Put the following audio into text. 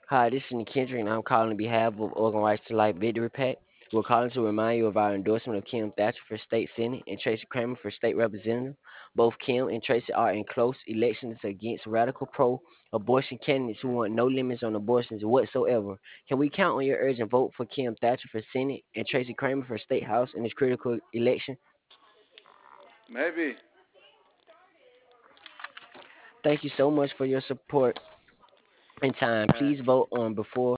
Hi, this is Kendrick, and I'm calling on behalf of Oregon Rights to Life Victory Pact. We're calling to remind you of our endorsement of Kim Thatcher for state senate and Tracy Kramer for state representative. Both Kim and Tracy are in close elections against radical pro-abortion candidates who want no limits on abortions whatsoever. Can we count on your urgent vote for Kim Thatcher for senate and Tracy Kramer for state house in this critical election? Maybe. Thank you so much for your support and time. Uh, Please vote on before